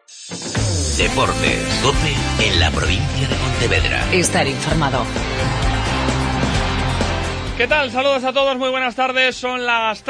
Deportes, COPE en la provincia de Pontevedra. Estar informado. ¿Qué tal? Saludos a todos, muy buenas tardes. Son las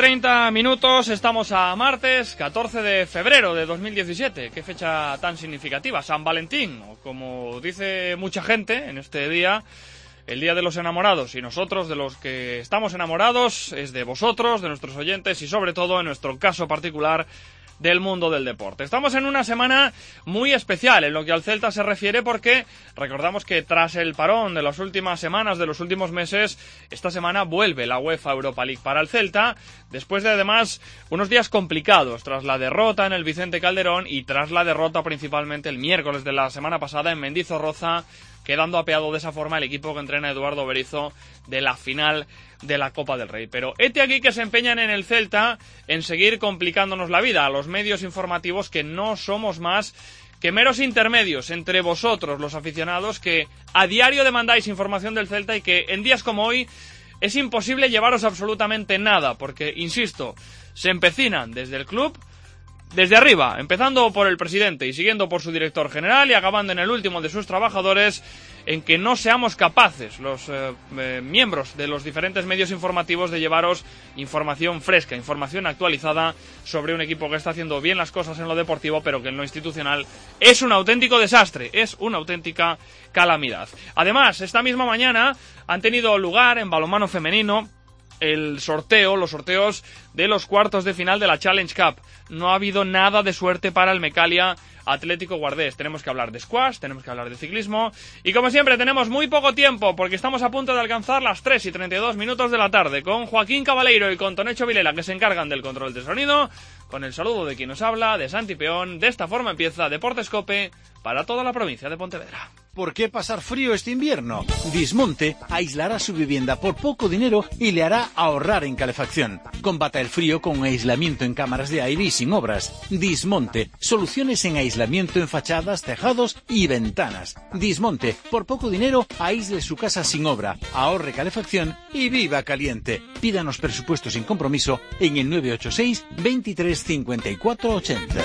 3:30. Estamos a martes 14 de febrero de 2017. Qué fecha tan significativa. San Valentín, o como dice mucha gente en este día, el día de los enamorados. Y nosotros, de los que estamos enamorados, es de vosotros, de nuestros oyentes y sobre todo, en nuestro caso particular, del mundo del deporte. Estamos en una semana muy especial en lo que al Celta se refiere, porque recordamos que tras el parón de las últimas semanas, de los últimos meses, esta semana vuelve la UEFA Europa League para el Celta, después de además unos días complicados tras la derrota en el Vicente Calderón y tras la derrota principalmente el miércoles de la semana pasada en Mendizorroza, quedando apeado de esa forma el equipo que entrena Eduardo Berizzo de la final de la Copa del Rey. Pero hete aquí que se empeñan en el Celta en seguir complicándonos la vida a los medios informativos, que no somos más que meros intermedios entre vosotros, los aficionados, que a diario demandáis información del Celta y que en días como hoy es imposible llevaros absolutamente nada, porque, insisto, se empecinan desde el club, desde arriba, empezando por el presidente y siguiendo por su director general y acabando en el último de sus trabajadores, en que no seamos capaces, los miembros de los diferentes medios informativos, de llevaros información fresca, información actualizada sobre un equipo que está haciendo bien las cosas en lo deportivo, pero que en lo institucional es un auténtico desastre, es una auténtica calamidad. Además, esta misma mañana han tenido lugar en balonmano femenino los sorteos de los cuartos de final de la Challenge Cup. No ha habido nada de suerte para el Mecalia Atlético Guardés. Tenemos que hablar de squash, tenemos que hablar de ciclismo y, como siempre, tenemos muy poco tiempo porque estamos a punto de alcanzar las 3:32 de la tarde con Joaquín Cabaleiro y con Tonecho Vilela, que se encargan del control de sonido, con el saludo de quien nos habla, de Santi Peón. De esta forma empieza Deportes COPE para toda la provincia de Pontevedra. ¿Por qué pasar frío este invierno? Dismonte aislará su vivienda por poco dinero y le hará ahorrar en calefacción. Combata el frío con aislamiento en cámaras de aire y sin obras. Dismonte, soluciones en aislamiento en fachadas, tejados y ventanas. Dismonte, por poco dinero, aísle su casa sin obra, ahorre calefacción y viva caliente. Pídanos presupuestos sin compromiso en el 986 23 54 80.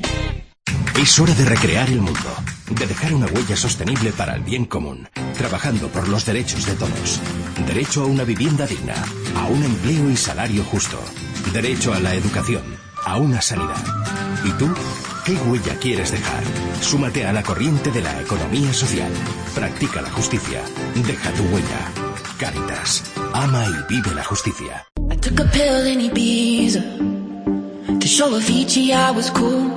Es hora de recrear el mundo, de dejar una huella sostenible para el bien común, trabajando por los derechos de todos. Derecho a una vivienda digna, a un empleo y salario justo. Derecho a la educación, a una sanidad. ¿Y tú? ¿Qué huella quieres dejar? Súmate a la corriente de la economía social. Practica la justicia. Deja tu huella. Cáritas. Ama y vive la justicia. I took a pill in Ibiza to show Avicii I was cool.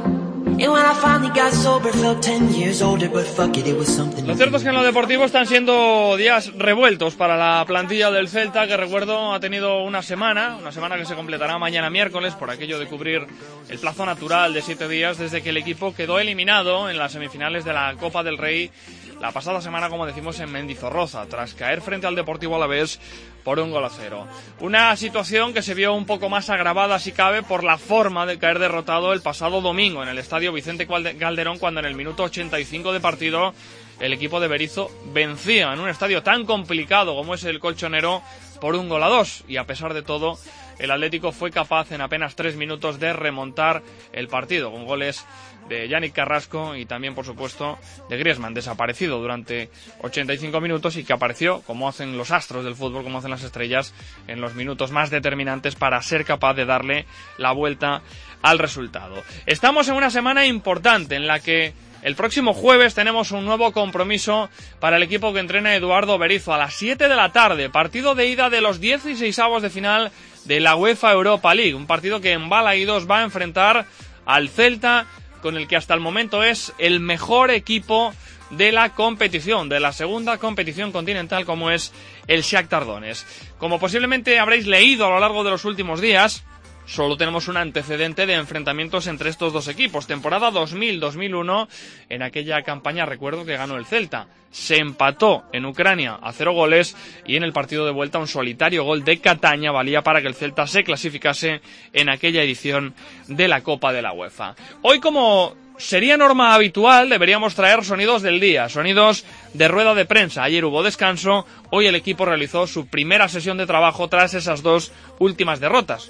Lo cierto es que en lo deportivo están siendo días revueltos para la plantilla del Celta, que, recuerdo, ha tenido una semana que se completará mañana miércoles por aquello de cubrir el plazo natural de 7 días desde que el equipo quedó eliminado en las semifinales de la Copa del Rey la pasada semana, como decimos, en Mendizorroza, tras caer frente al Deportivo Alavés por 1-0. Una situación que se vio un poco más agravada, si cabe, por la forma de caer derrotado el pasado domingo en el estadio Vicente Calderón, cuando en el minuto 85 de partido el equipo de Berizzo vencía en un estadio tan complicado como es el Colchonero por 1-2, y a pesar de todo el Atlético fue capaz en apenas 3 minutos de remontar el partido con goles de Yannick Carrasco y también, por supuesto, de Griezmann, desaparecido durante 85 minutos y que apareció, como hacen los astros del fútbol, como hacen las estrellas, en los minutos más determinantes para ser capaz de darle la vuelta al resultado. Estamos en una semana importante en la que el próximo jueves tenemos un nuevo compromiso para el equipo que entrena Eduardo Berizzo a las 7 de la tarde, partido de ida de los 16avos de final de la UEFA Europa League, un partido que en Balaídos va a enfrentar al Celta, con el que hasta el momento es el mejor equipo de la competición, de la segunda competición continental, como es el Shakhtar Donetsk. Como posiblemente habréis leído a lo largo de los últimos días, solo tenemos un antecedente de enfrentamientos entre estos dos equipos. Temporada 2000-2001, en aquella campaña, recuerdo, que ganó el Celta. Se empató en Ucrania a 0 goles y en el partido de vuelta un solitario gol de Cataña valía para que el Celta se clasificase en aquella edición de la Copa de la UEFA. Hoy, como sería norma habitual, deberíamos traer sonidos del día, sonidos de rueda de prensa. Ayer hubo descanso, hoy el equipo realizó su primera sesión de trabajo tras esas dos últimas derrotas.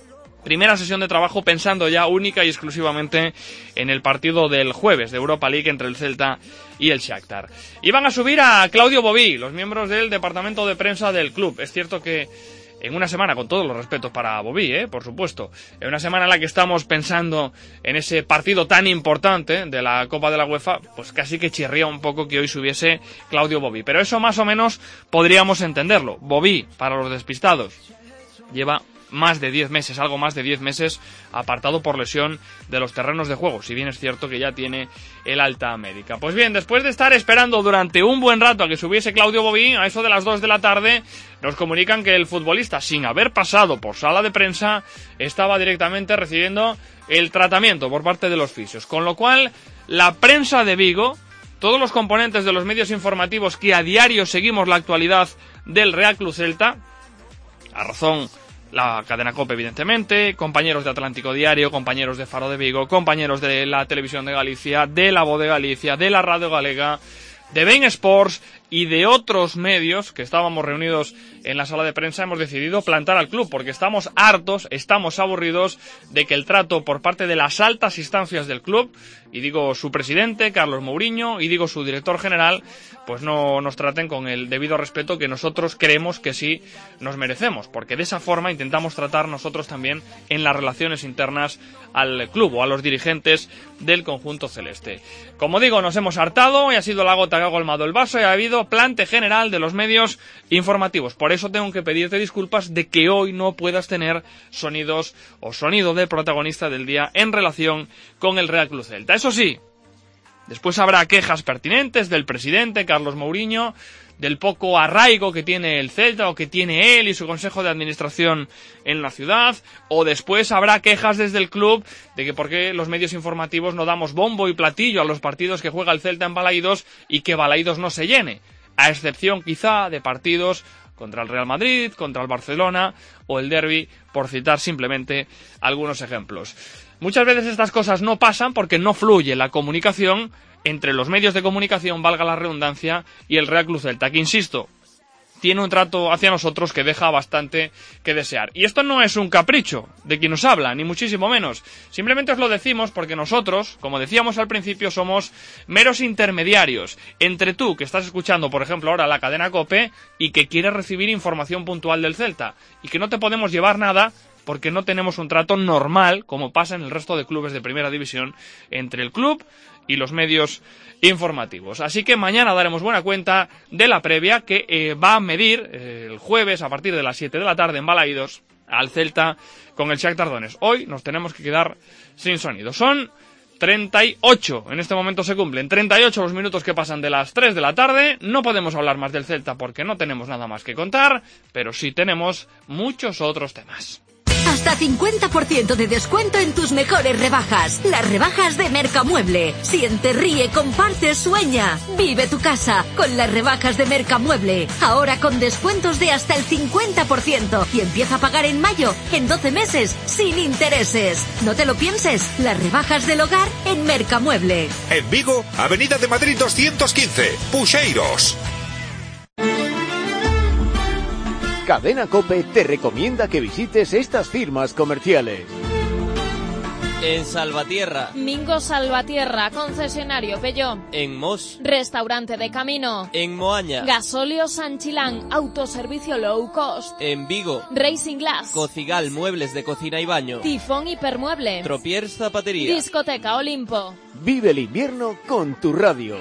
primera sesión de trabajo pensando ya única y exclusivamente en el partido del jueves de Europa League entre el Celta y el Shakhtar. Y van a subir a Claudio Bobí, los miembros del departamento de prensa del club. Es cierto que en una semana, con todos los respetos para Bobí, por supuesto, en una semana en la que estamos pensando en ese partido tan importante de la Copa de la UEFA, pues casi que chirría un poco que hoy subiese Claudio Bobí. Pero eso más o menos podríamos entenderlo. Bobí, para los despistados, lleva más de 10 meses, algo más de 10 meses, apartado por lesión de los terrenos de juego, si bien es cierto que ya tiene el alta médica. Pues bien, después de estar esperando durante un buen rato a que subiese Claudio Bobí, a eso de las 2 de la tarde, nos comunican que el futbolista, sin haber pasado por sala de prensa, estaba directamente recibiendo el tratamiento por parte de los fisios, con lo cual la prensa de Vigo, todos los componentes de los medios informativos que a diario seguimos la actualidad del Real Club Celta, a razón la cadena COPE, evidentemente, compañeros de Atlántico Diario, compañeros de Faro de Vigo, compañeros de la Televisión de Galicia, de La Voz de Galicia, de la Radio Galega, de Bein Sports y de otros medios que estábamos reunidos en la sala de prensa, hemos decidido plantar al club porque estamos hartos, estamos aburridos de que el trato por parte de las altas instancias del club, y digo su presidente, Carlos Mourinho, y digo su director general, pues no nos traten con el debido respeto que nosotros creemos que sí nos merecemos, porque de esa forma intentamos tratar nosotros también en las relaciones internas al club o a los dirigentes del conjunto celeste. Como digo, nos hemos hartado y ha sido la gota que ha colmado el vaso y ha habido plante general de los medios informativos. Por eso tengo que pedirte disculpas de que hoy no puedas tener sonidos o sonido de protagonista del día en relación con el Real Club Celta. Eso sí, después habrá quejas pertinentes del presidente Carlos Mourinho, del poco arraigo que tiene el Celta o que tiene él y su consejo de administración en la ciudad, o después habrá quejas desde el club de que por qué los medios informativos no damos bombo y platillo a los partidos que juega el Celta en Balaídos y que Balaídos no se llene, a excepción quizá de partidos contra el Real Madrid, contra el Barcelona o el Derbi, por citar simplemente algunos ejemplos. Muchas veces estas cosas no pasan porque no fluye la comunicación entre los medios de comunicación, valga la redundancia, y el Real Club Celta, que insisto, tiene un trato hacia nosotros que deja bastante que desear. Y esto no es un capricho de quien nos habla, ni muchísimo menos. Simplemente os lo decimos porque nosotros, como decíamos al principio, somos meros intermediarios entre tú, que estás escuchando, por ejemplo, ahora la cadena COPE, y que quieres recibir información puntual del Celta, y que no te podemos llevar nada porque no tenemos un trato normal, como pasa en el resto de clubes de primera división, entre el club y los medios informativos. Así que mañana daremos buena cuenta de la previa que va a medir el jueves a partir de las 7 de la tarde en Balaídos al Celta con el Shakhtar Donetsk. Hoy nos tenemos que quedar sin sonido. Son 38, en este momento se cumplen 38 los minutos que pasan de las 3 de la tarde. No podemos hablar más del Celta porque no tenemos nada más que contar, pero sí tenemos muchos otros temas. Hasta 50% de descuento en tus mejores rebajas. Las rebajas de Mercamueble. Siente, ríe, comparte, sueña. Vive tu casa con las rebajas de Mercamueble. Ahora con descuentos de hasta el 50%. Y empieza a pagar en mayo, en 12 meses, sin intereses. No te lo pienses. Las rebajas del hogar en Mercamueble. En Vigo, Avenida de Madrid 215, Puxeiros. Cadena COPE te recomienda que visites estas firmas comerciales. En Salvatierra. Mingo Salvatierra, concesionario Peugeot. En Mos. Restaurante de Camino. En Moaña. Gasóleo Sanchilán, autoservicio low cost. En Vigo. Racing Glass. Cocigal, muebles de cocina y baño. Tifón Hipermueble. Tropiers Zapatería. Discoteca Olimpo. Vive el invierno con tu radio.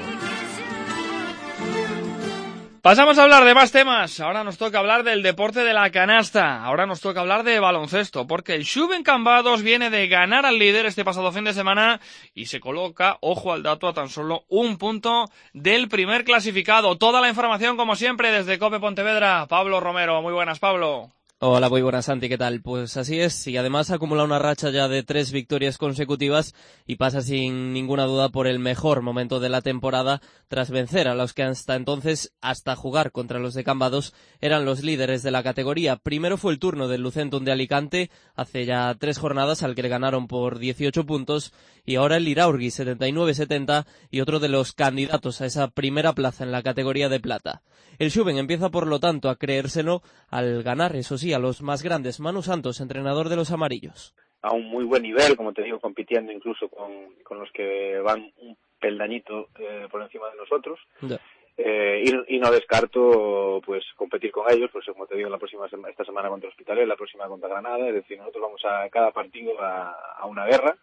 Pasamos a hablar de más temas. Ahora nos toca hablar del deporte de la canasta. Ahora nos toca hablar de baloncesto, porque el Xuven Cambados viene de ganar al líder este pasado fin de semana y se coloca, ojo al dato, a tan solo un punto del primer clasificado. Toda la información, como siempre, desde COPE Pontevedra. Pablo Romero. Muy buenas, Pablo. Hola, muy buenas, Santi, ¿qué tal? Pues así es, y además acumula una racha ya de 3 victorias consecutivas y pasa sin ninguna duda por el mejor momento de la temporada tras vencer a los que hasta entonces, hasta jugar contra los de Cambados, eran los líderes de la categoría. Primero fue el turno del Lucentum de Alicante, hace ya 3 jornadas, al que le ganaron por 18 puntos, y ahora el Iraurgi 79-70 y otro de los candidatos a esa primera plaza en la categoría de plata. El Xuven empieza por lo tanto a creérselo al ganar, eso sí, a los más grandes. Manu Santos, entrenador de los amarillos. A un muy buen nivel, como te digo, compitiendo incluso con los que van un peldañito por encima de nosotros. Ya. Y no descarto pues competir con ellos, pues como te digo, esta semana contra Hospitalet, la próxima contra Granada. Es decir, nosotros vamos a cada partido a una guerra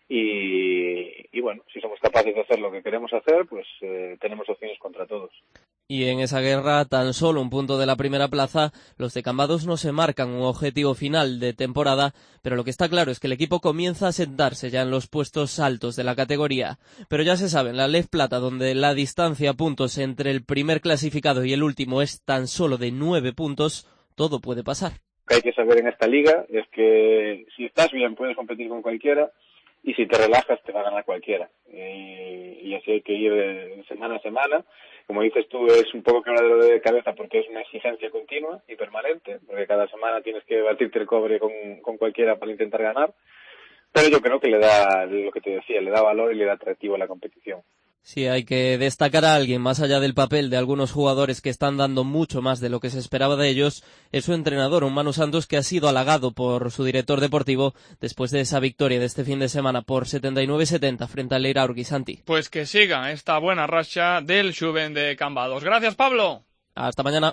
y bueno, si somos capaces de hacer lo que queremos hacer, pues tenemos opciones contra todos. Y en esa guerra, tan solo un punto de la primera plaza, los de Cambados no se marcan un objetivo final de temporada, pero lo que está claro es que el equipo comienza a sentarse ya en los puestos altos de la categoría. Pero ya se sabe, en la Lef Plata, donde la distancia a puntos entre el primer clasificado y el último es tan solo de 9 puntos, todo puede pasar. Lo que hay que saber en esta liga es que si estás bien puedes competir con cualquiera, y si te relajas te va a ganar cualquiera. Y así hay que ir de semana a semana. Como dices tú, es un poco quebradero de cabeza porque es una exigencia continua y permanente, porque cada semana tienes que batirte el cobre con cualquiera para intentar ganar. Pero yo creo que le da, lo que te decía, le da valor y le da atractivo a la competición. Sí, hay que destacar a alguien, más allá del papel de algunos jugadores que están dando mucho más de lo que se esperaba de ellos, es su entrenador, un Manu Santos que ha sido halagado por su director deportivo después de esa victoria de este fin de semana por 79-70 frente al Leira Urquisanti. Pues que siga esta buena racha del Xuven de Cambados. Gracias, Pablo. Hasta mañana.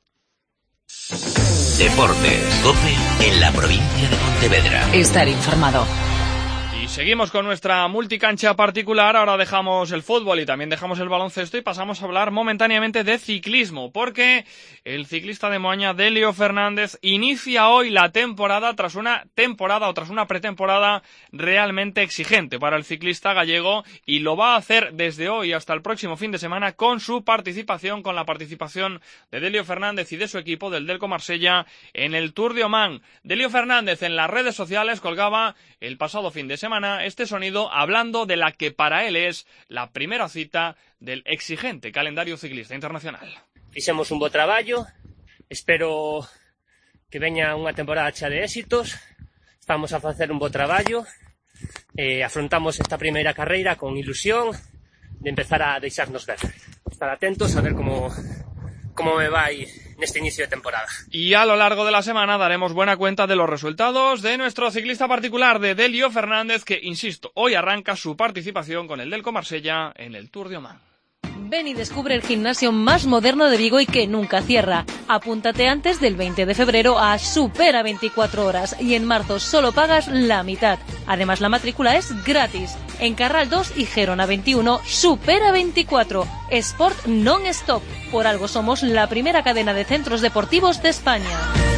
Deportes, COPE en la provincia de Pontevedra. Estar informado. Y seguimos con nuestra multicancha particular. Ahora dejamos el fútbol y también dejamos el baloncesto y pasamos a hablar momentáneamente de ciclismo, porque el ciclista de Moaña, Delio Fernández, inicia hoy la temporada tras una pretemporada realmente exigente para el ciclista gallego, y lo va a hacer desde hoy hasta el próximo fin de semana con la participación de Delio Fernández y de su equipo del Delco Marsella en el Tour de Oman. Delio Fernández en las redes sociales colgaba el pasado fin de semana este sonido hablando de la que para él es la primera cita del exigente calendario ciclista internacional. Fixemos un bo traballo, espero que veña unha temporada chea de éxitos, estamos a facer un bo traballo, afrontamos esta primeira carreira con ilusión de empezar a deixarnos ver. Estar atentos a ver como me vai neste inicio de temporada. Y a lo largo de la semana daremos buena cuenta de los resultados de nuestro ciclista particular, de Delio Fernández, que, insisto, hoy arranca su participación con el Delco Marsella en el Tour de Oman. Ven y descubre el gimnasio más moderno de Vigo y que nunca cierra. Apúntate antes del 20 de febrero a Supera 24 horas y en marzo solo pagas la mitad. Además, la matrícula es gratis. En Carral 2 y Gerona 21, Supera 24. Sport non-stop. Por algo somos la primera cadena de centros deportivos de España.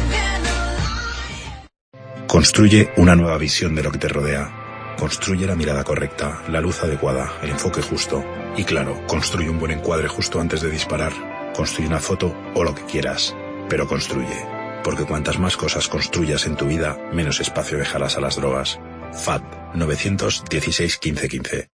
Construye una nueva visión de lo que te rodea. Construye la mirada correcta, la luz adecuada, el enfoque justo. Y claro, construye un buen encuadre justo antes de disparar. Construye una foto o lo que quieras, pero construye. Porque cuantas más cosas construyas en tu vida, menos espacio dejarás a las drogas. FAD 916 15 15.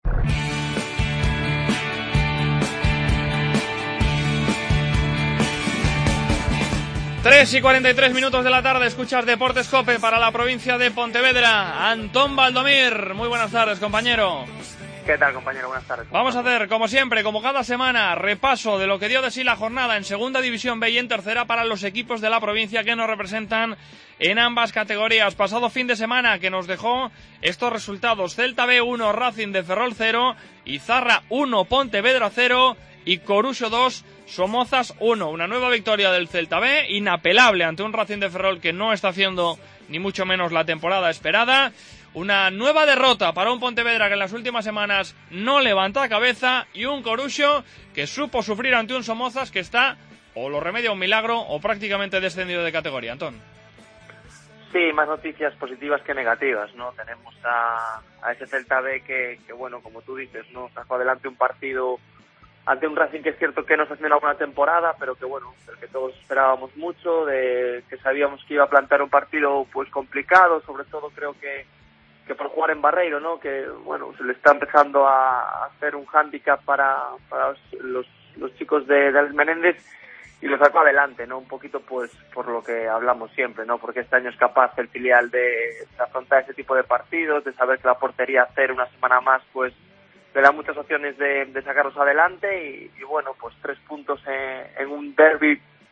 Tres y 43 minutos de la tarde, escuchas Deportes COPE para la provincia de Pontevedra. Antón Valdomir, muy buenas tardes, compañero. ¿Qué tal, compañero? Buenas tardes. Vamos a hacer, como siempre, como cada semana, repaso de lo que dio de sí la jornada en Segunda División B y en Tercera para los equipos de la provincia que nos representan en ambas categorías. Pasado fin de semana que nos dejó estos resultados: Celta B 1, Racing de Ferrol 0, Izarra 1, Pontevedra 0 y Coruxo 2, Somozas 1. Una nueva victoria del Celta B, inapelable ante un Racing de Ferrol que no está haciendo ni mucho menos la temporada esperada. Una nueva derrota para un Pontevedra que en las últimas semanas no levanta cabeza, y un Coruxo que supo sufrir ante un Somozas que está, o lo remedia un milagro, o prácticamente descendido de categoría. Antón. Sí, más noticias positivas que negativas, ¿no? Tenemos a ese Celta B que bueno, como tú dices, ¿no? Sacó adelante un partido ante un Racing que es cierto que no está haciendo una buena temporada, pero que bueno, del que todos esperábamos mucho, de que sabíamos que iba a plantear un partido pues complicado, sobre todo creo que por jugar en Barreiro, ¿no? Que bueno, se le está empezando a hacer un hándicap para los chicos de Alex Menéndez, y lo sacó adelante, ¿no? Un poquito pues por lo que hablamos siempre, ¿no? Porque este año es capaz el filial de afrontar ese tipo de partidos, de saber que la portería cero una semana más pues le da muchas opciones de sacarlos adelante, y bueno, pues 3 puntos en un derbi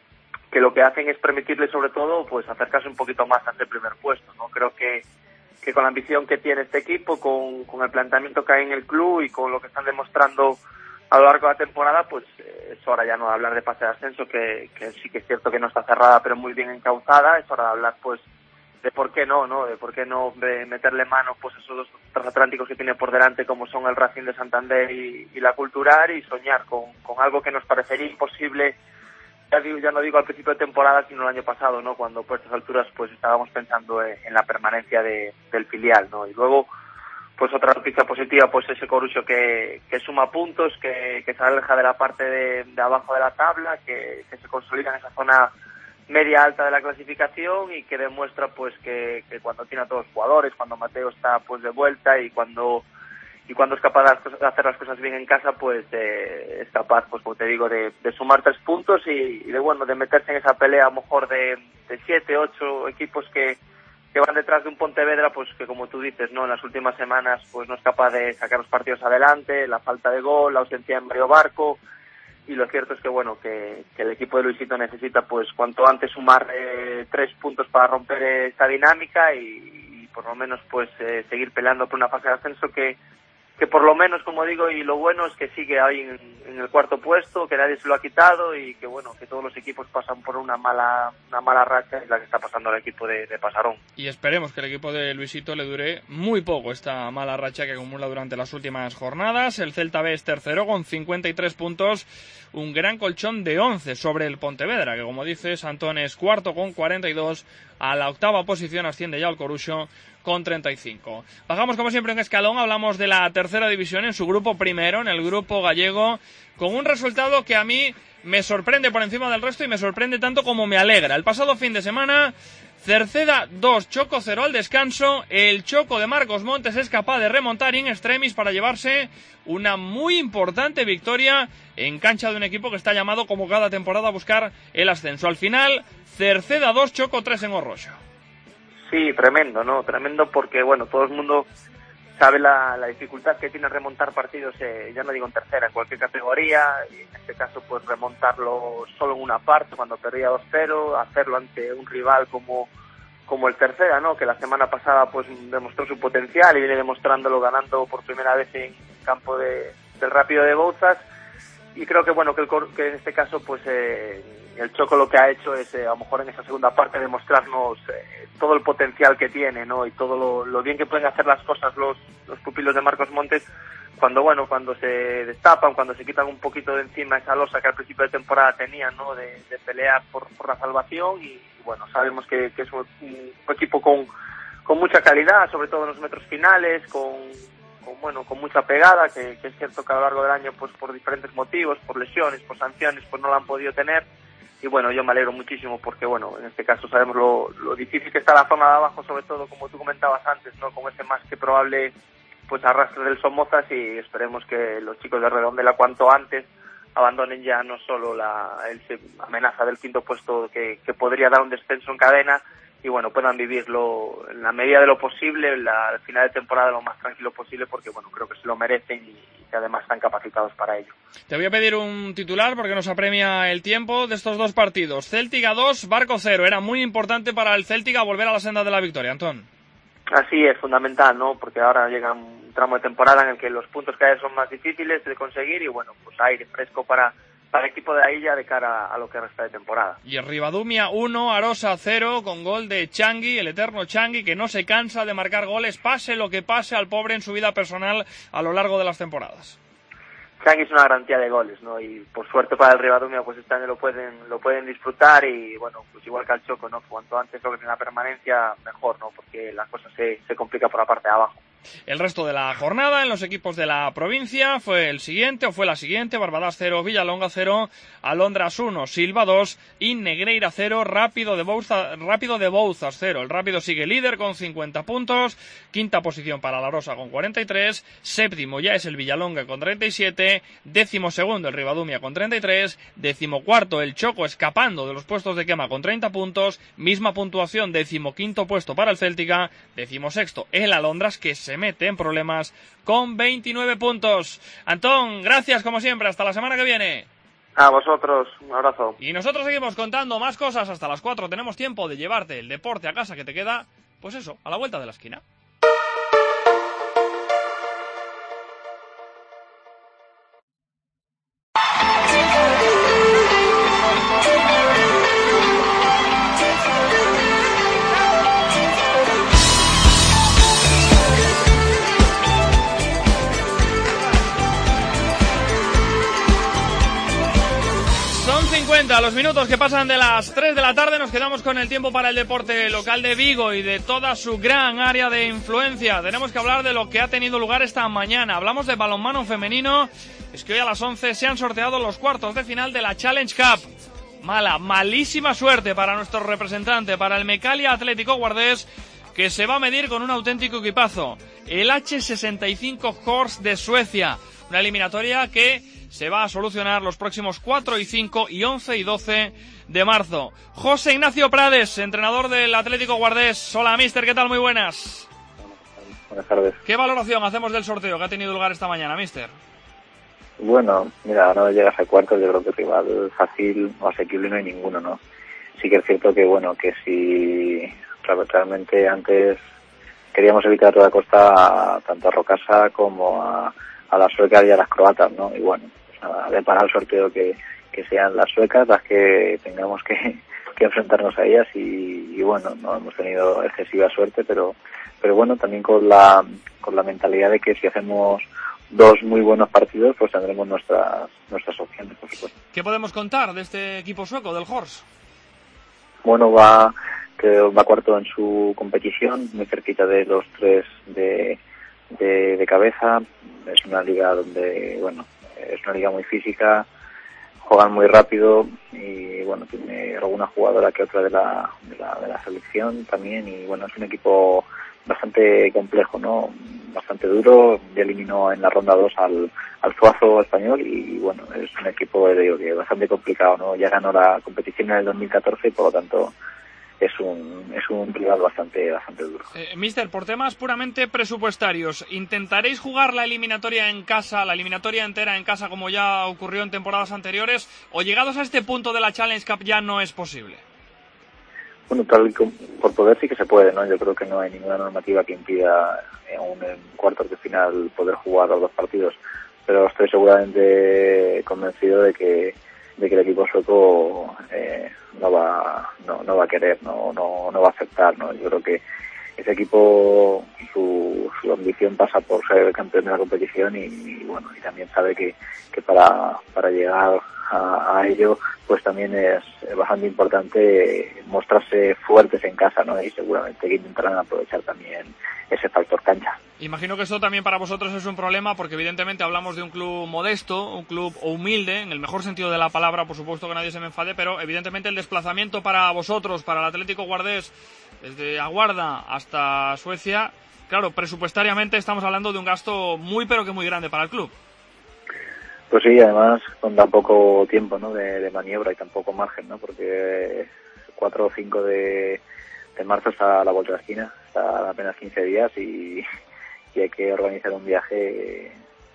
lo que hacen es permitirle sobre todo pues acercarse un poquito más ante el primer puesto, ¿no? Creo que con la ambición que tiene este equipo, con el planteamiento que hay en el club y con lo que están demostrando a lo largo de la temporada, pues es hora ya no de hablar de pase de ascenso, que sí que es cierto que no está cerrada pero muy bien encauzada. Es hora de hablar pues de por qué no, de por qué no meterle mano pues a esos dos transatlánticos que tiene por delante, como son el Racing de Santander y la Cultural, y soñar con algo que nos parecería imposible, ya no digo al principio de temporada, sino el año pasado, ¿no? Cuando por estas alturas pues estábamos pensando en la permanencia del filial, ¿no? Y luego pues otra noticia positiva, pues ese Corucho que suma puntos, que se aleja de la parte de abajo de la tabla, que se consolida en esa zona media alta de la clasificación, y que demuestra pues que cuando tiene a todos los jugadores, cuando Mateo está pues de vuelta y cuando es capaz de hacer las cosas bien en casa, pues es capaz, pues como te digo, de sumar 3 puntos y de meterse en esa pelea a lo mejor de 7, 8 equipos que van detrás de un Pontevedra, pues que como tú dices, ¿no? En las últimas semanas pues no es capaz de sacar los partidos adelante, la falta de gol, la ausencia de Mario Barco, y lo cierto es que el equipo de Luisito necesita pues cuanto antes sumar 3 puntos para romper esta dinámica y por lo menos pues seguir peleando por una fase de ascenso que por lo menos, como digo, y lo bueno es que sigue ahí en el cuarto puesto, que nadie se lo ha quitado, y que todos los equipos pasan por una mala racha, es la que está pasando al equipo de Pasarón. Y esperemos que el equipo de Luisito le dure muy poco esta mala racha que acumula durante las últimas jornadas. El Celta B es tercero con 53 puntos, un gran colchón de 11 sobre el Pontevedra, que como dices, Antón, es cuarto con 42, a la octava posición asciende ya el Corucho con 35. Bajamos como siempre un escalón, hablamos de la tercera división en su grupo primero, en el grupo gallego, con un resultado que a mí me sorprende por encima del resto y me sorprende tanto como me alegra. El pasado fin de semana, Cerceda 2, Choco 0 al descanso. El Choco de Marcos Montes es capaz de remontar in extremis para llevarse una muy importante victoria en cancha de un equipo que está llamado como cada temporada a buscar el ascenso. Al final, Cerceda 2, Choco 3 en Orroxo. Sí, tremendo, ¿no? Tremendo porque, todo el mundo sabe la dificultad que tiene remontar partidos, ya no digo en tercera, en cualquier categoría, y en este caso pues remontarlo solo en una parte, cuando perdía 2-0, hacerlo ante un rival como el Tercera, ¿no? Que la semana pasada pues demostró su potencial y viene demostrándolo ganando por primera vez en campo del Rápido de Bouzas. Y creo que que en este caso pues el Choco lo que ha hecho es a lo mejor en esa segunda parte demostrarnos todo el potencial que tiene, ¿no? Y todo lo bien que pueden hacer las cosas los pupilos de Marcos Montes cuando se destapan, cuando se quitan un poquito de encima esa losa que al principio de temporada tenían, ¿no? De pelear por la salvación, y sabemos que es un equipo con mucha calidad, sobre todo en los metros finales, con mucha pegada, que es cierto que a lo largo del año pues por diferentes motivos, por lesiones, por sanciones, pues no la han podido tener. Y yo me alegro muchísimo porque en este caso sabemos lo difícil que está la zona de abajo, sobre todo como tú comentabas antes, ¿no? Con ese más que probable pues arrastre del Somozas, y esperemos que los chicos de Redondela cuanto antes abandonen ya no solo la amenaza del quinto puesto que podría dar un descenso en cadena, y puedan vivirlo en la medida de lo posible, al final de temporada lo más tranquilo posible, porque creo que se lo merecen y que además están capacitados para ello. Te voy a pedir un titular porque nos apremia el tiempo de estos dos partidos. Céltica 2, Barco 0. Era muy importante para el Céltica volver a la senda de la victoria, Antón. Así es, fundamental, ¿no? Porque ahora llega un tramo de temporada en el que los puntos cada vez son más difíciles de conseguir, y pues aire fresco para el equipo de ahí ya de cara a lo que resta de temporada. Y el Ribadumia 1, Arosa 0, con gol de Changui, el eterno Changui, que no se cansa de marcar goles, pase lo que pase al pobre en su vida personal a lo largo de las temporadas. Changui es una garantía de goles, ¿no? Y por suerte para el Ribadumia pues este año lo pueden disfrutar, y pues igual que al Choco, ¿no? Cuanto antes logren la permanencia mejor, ¿no? Porque la cosa se complica por la parte de abajo. El resto de la jornada en los equipos de la provincia fue la siguiente: Barbadas 0, Villalonga 0, Alondras 1, Silva 2 y Negreira 0, Rápido de Bouzas 0. El Rápido sigue líder con 50 puntos, quinta posición para la Rosa con 43, séptimo ya es el Villalonga con 37, décimo segundo el Ribadumia con 33, decimocuarto el Choco escapando de los puestos de quema con 30 puntos, misma puntuación, decimoquinto puesto para el Céltica, decimosexto el Alondras, que se mete en problemas con 29 puntos. Antón, gracias como siempre, hasta la semana que viene. A vosotros, un abrazo. Y nosotros seguimos contando más cosas hasta las 4. Tenemos tiempo de llevarte el deporte a casa que te queda, pues eso, a la vuelta de la esquina. A los minutos que pasan de las 3 de la tarde nos quedamos con el tiempo para el deporte local de Vigo y de toda su gran área de influencia. Tenemos que hablar de lo que ha tenido lugar esta mañana. Hablamos de balonmano femenino. Es que hoy a las 11 se han sorteado los cuartos de final de la Challenge Cup. Malísima suerte para nuestro representante, para el Mecalia Atlético Guardés, que se va a medir con un auténtico equipazo. El H65 Horse de Suecia. Una eliminatoria que se va a solucionar los próximos 4 y 5 y 11 y 12 de marzo. José Ignacio Prades, entrenador del Atlético Guardés. Hola, mister, ¿qué tal? Muy buenas. Buenas tardes. ¿Qué valoración hacemos del sorteo que ha tenido lugar esta mañana, mister? Bueno, mira, no llegas a cuartos, yo creo que rival fácil o asequible no hay ninguno, ¿no? Sí que es cierto que, bueno, que si realmente antes queríamos evitar a toda costa tanto a Rocasa como a las suecas y a las croatas, ¿no? Y bueno, de para el sorteo que sean las suecas las que tengamos que enfrentarnos a ellas y bueno, no hemos tenido excesiva suerte, pero bueno, también con la mentalidad de que si hacemos dos muy buenos partidos, pues tendremos nuestras opciones, por supuesto. ¿Qué podemos contar de este equipo sueco, del Horse? Bueno, va cuarto en su competición, muy cerquita de los 3 de cabeza. Es una liga donde, bueno, es una liga muy física, juegan muy rápido y, bueno, tiene alguna jugadora que otra de la selección también y, bueno, es un equipo bastante complejo, ¿no? Bastante duro. Ya eliminó en la ronda 2 al Zuazo español y, bueno, es un equipo, digo, que bastante complicado, ¿no? Ya ganó la competición en el 2014 y, por lo tanto, es un rival bastante duro. Mister, por temas puramente presupuestarios, ¿intentaréis jugar la eliminatoria en casa, la eliminatoria entera en casa, como ya ocurrió en temporadas anteriores, o llegados a este punto de la Challenge Cup ya no es posible? Bueno, tal y como por poder sí que se puede, ¿no? Yo creo que no hay ninguna normativa que impida en cuartos de final poder jugar los dos partidos, pero estoy seguramente convencido de que el equipo sueco no va a querer, no va a aceptar, ¿no? Yo creo que ese equipo, su ambición pasa por ser campeón de la competición y bueno, y también sabe que para llegar a ello, pues también es bastante importante mostrarse fuertes en casa, ¿no? Y seguramente que intentarán aprovechar también ese factor cancha. Imagino que esto también para vosotros es un problema porque evidentemente hablamos de un club modesto, un club humilde, en el mejor sentido de la palabra, por supuesto que nadie se me enfade, pero evidentemente el desplazamiento para vosotros, para el Atlético Guardés, desde Aguarda hasta Suecia, claro, presupuestariamente estamos hablando de un gasto muy pero que muy grande para el club. Pues sí, además con tan poco tiempo, ¿no? de maniobra y tan poco margen, ¿no? Porque 4 o 5 de marzo está a la vuelta de la esquina, está apenas 15 días y hay que organizar un viaje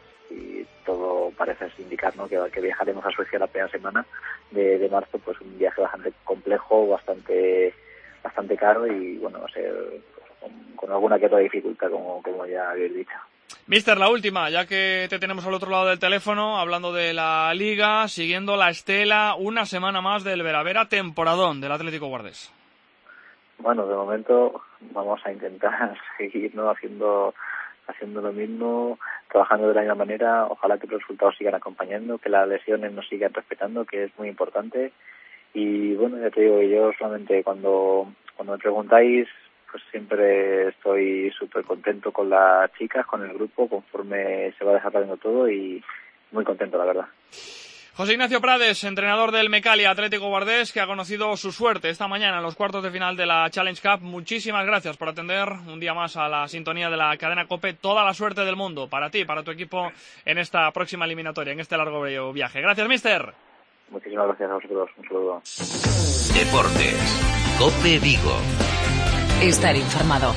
y todo parece indicar, ¿no? que viajaremos a Suecia la primera semana de marzo, pues un viaje bastante complejo, bastante caro y bueno, va a ser pues, con alguna que otra dificultad, como ya habéis dicho. Mister, la última, ya que te tenemos al otro lado del teléfono, hablando de la Liga, siguiendo la estela, una semana más del Veravera temporadón del Atlético Guardés. Bueno, de momento vamos a intentar seguir, ¿no? haciendo lo mismo, trabajando de la misma manera. Ojalá que los resultados sigan acompañando, que las lesiones nos sigan respetando, que es muy importante. Y bueno, ya te digo, yo solamente cuando me preguntáis, pues siempre estoy súper contento con las chicas, con el grupo, conforme se va desarrollando todo y muy contento, la verdad. José Ignacio Prades, entrenador del Mecalia Atlético Guardés, que ha conocido su suerte esta mañana en los cuartos de final de la Challenge Cup. Muchísimas gracias por atender un día más a la sintonía de la cadena COPE. Toda la suerte del mundo para ti, para tu equipo en esta próxima eliminatoria, en este largo viaje. Gracias, mister. Muchísimas gracias a vosotros. Un saludo. Deportes. COPE Vigo. Estar informado.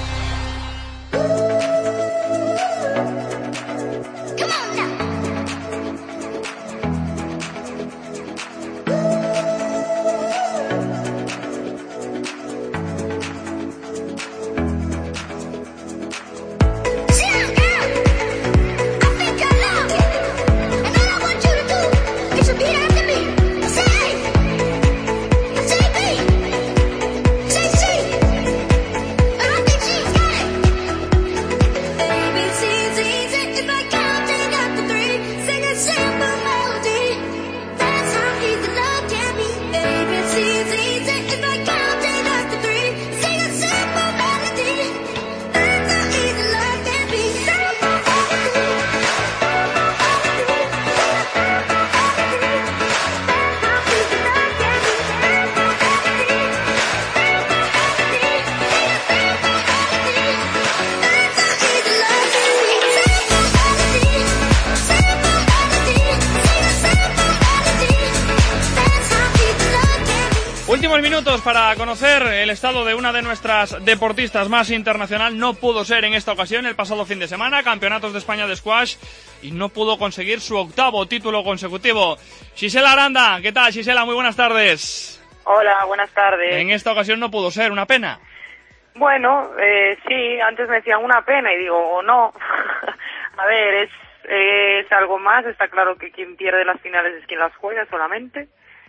últimos minutos para conocer el estado de una de nuestras deportistas más internacional. No pudo ser en esta ocasión el pasado fin de semana, Campeonatos de España de Squash, y no pudo conseguir su 8º título consecutivo. Gisela Aranda, ¿qué tal, Gisela? Muy buenas tardes. Hola, buenas tardes. En esta ocasión no pudo ser, una pena. Bueno, sí, antes me decían una pena y digo, o no. A ver, es algo más, está claro que quien pierde las finales es quien las juega solamente.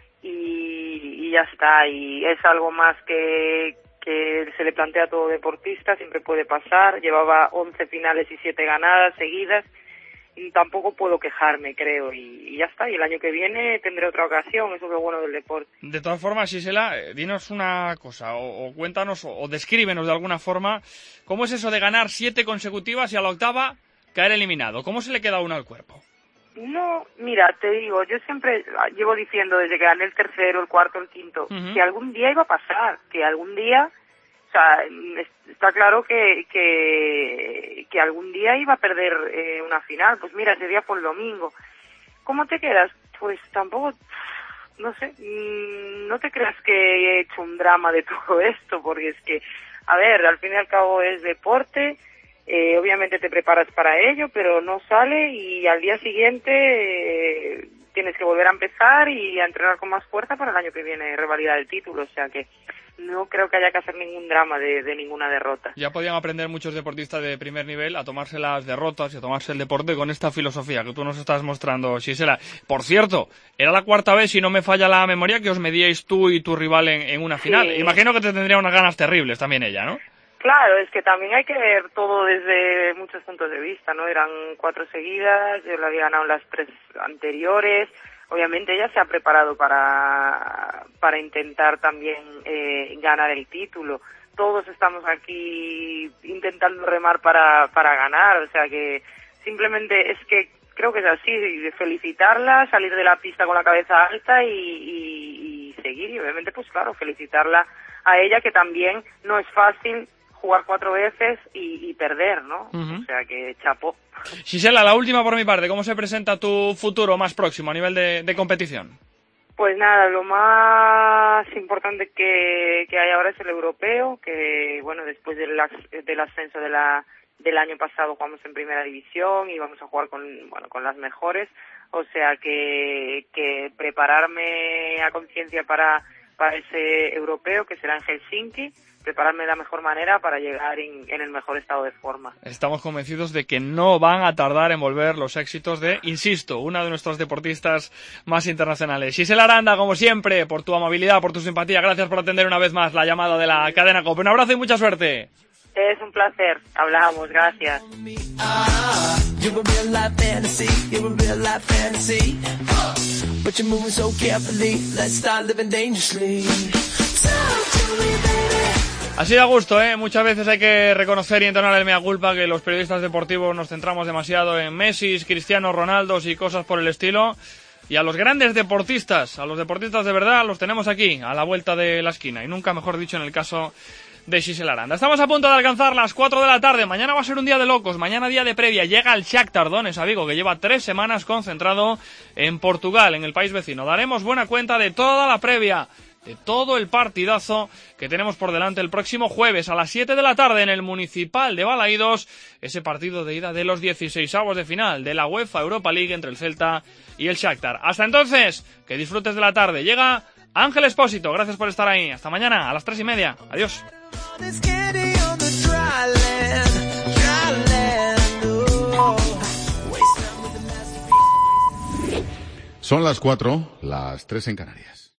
Y ya está, y es algo más que se le plantea a todo deportista, siempre puede pasar. Llevaba 11 finales y 7 ganadas seguidas y tampoco puedo quejarme, creo, y ya está. Y el año que viene tendré otra ocasión, eso es lo bueno del deporte. De todas formas, Gisela, dinos una cosa, o cuéntanos, o descríbenos de alguna forma, ¿cómo es eso de ganar 7 consecutivas y a la 8ª caer eliminado? ¿Cómo se le queda a uno al cuerpo? No, mira, te digo, yo siempre llevo diciendo desde que gané el 3º, el 4º, el 5º, que algún día iba a pasar, que algún día, o sea, está claro que algún día iba a perder una final. Pues mira, ese día fue el domingo. ¿Cómo te quedas? Pues tampoco, no sé, no te creas que he hecho un drama de todo esto, porque es que, a ver, al fin y al cabo es deporte. Obviamente te preparas para ello, pero no sale y al día siguiente tienes que volver a empezar y a entrenar con más fuerza para el año que viene revalidar el título. O sea que no creo que haya que hacer ningún drama de ninguna derrota. Ya podían aprender muchos deportistas de primer nivel a tomarse las derrotas y a tomarse el deporte con esta filosofía que tú nos estás mostrando, Gisela. Por cierto, era la 4ª vez, si no me falla la memoria, que os medíais tú y tu rival en una final. Sí. Imagino que te tendría unas ganas terribles también ella, ¿no? Claro, es que también hay que ver todo desde muchos puntos de vista, ¿no? Eran 4 seguidas, yo la había ganado en las 3 anteriores. Obviamente ella se ha preparado para intentar también ganar el título. Todos estamos aquí intentando remar para ganar, o sea que simplemente es que creo que es así, felicitarla, salir de la pista con la cabeza alta y seguir, y obviamente pues claro, felicitarla a ella, que también no es fácil jugar 4 veces y perder, ¿no? O sea que chapó. Gisela, la última por mi parte, ¿cómo se presenta tu futuro más próximo a nivel de competición? Pues nada, lo más importante que hay ahora es el europeo, que bueno, después del ascenso del año pasado jugamos en primera división y vamos a jugar con las mejores, o sea que prepararme a conciencia para ese europeo que será en Helsinki, prepararme de la mejor manera para llegar en el mejor estado de forma. Estamos convencidos de que no van a tardar en volver los éxitos de, insisto, una de nuestras deportistas más internacionales. Gisela Aranda, como siempre, por tu amabilidad, por tu simpatía, gracias por atender una vez más la llamada de la cadena COPE. Un abrazo y mucha suerte. Es un placer, hablamos, gracias. Así da gusto, ¿eh? Muchas veces hay que reconocer y entonar el mea culpa que los periodistas deportivos nos centramos demasiado en Messi, Cristiano Ronaldo y cosas por el estilo. Y a los grandes deportistas, a los deportistas de verdad, los tenemos aquí, a la vuelta de la esquina. Y nunca mejor dicho en el caso de Gisela Aranda. Estamos a punto de alcanzar las 4 de la tarde. Mañana va a ser un día de locos. Mañana día de previa. Llega el Shakhtar Donetsk a Vigo, que lleva 3 semanas concentrado en Portugal, en el país vecino. Daremos buena cuenta de toda la previa, de todo el partidazo que tenemos por delante el próximo jueves a las 7 de la tarde en el Municipal de Balaídos, ese partido de ida de los 16avos de final de la UEFA Europa League entre el Celta y el Shakhtar. Hasta entonces, que disfrutes de la tarde. Llega Ángel Expósito, gracias por estar ahí. Hasta mañana a las 3:30. Adiós. Son las 4, las 3 en Canarias.